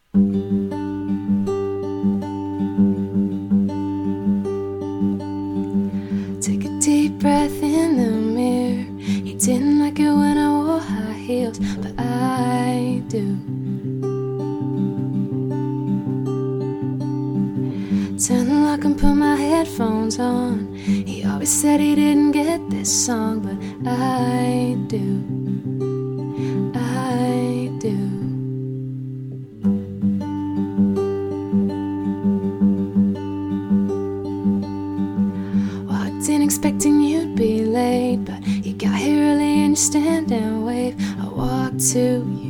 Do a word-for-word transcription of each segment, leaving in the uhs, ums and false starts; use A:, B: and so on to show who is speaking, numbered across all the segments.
A: Take a deep breath in the mirror. You didn't like it when I wore high heels, but I do. Turn the lock and put my headphones on. He always said he didn't get this song, but I do. I do. Walked in expecting you'd be late, but you got here early and you stand and wave. I walked to you.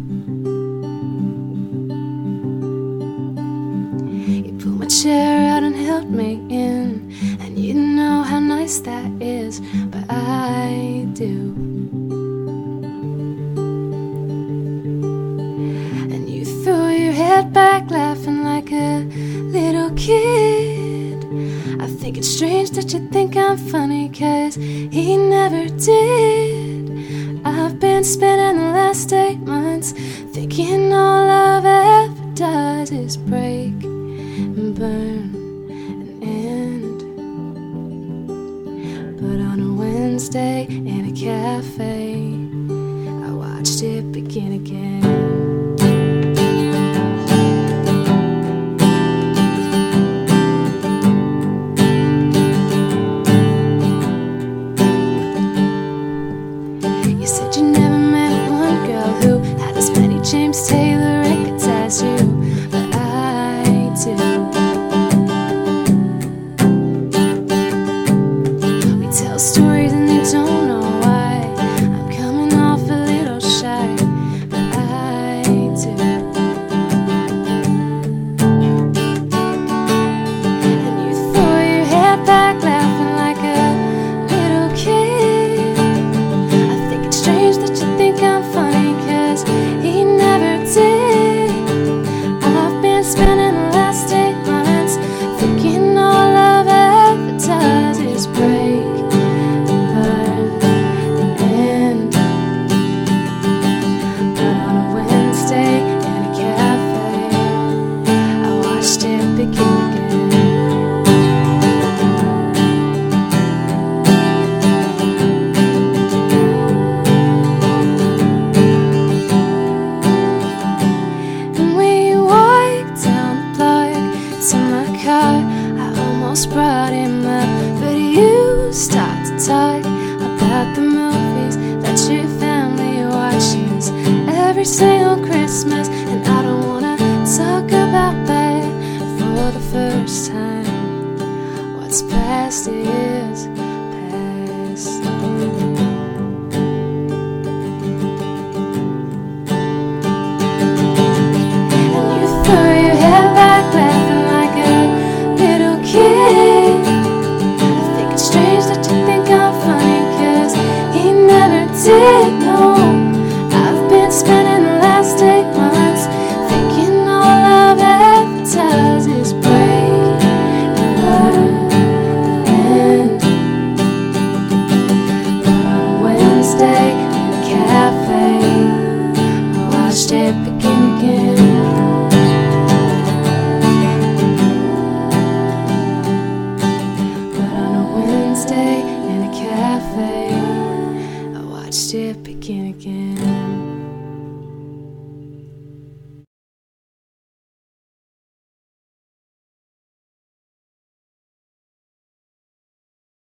A: Chair out and held me in, and you know how nice that is, but I do. And you threw your head back laughing like a little kid. I think it's strange that you think I'm funny, 'cause he never did. I've been spending the last eight months thinking all love ever does is break and burn.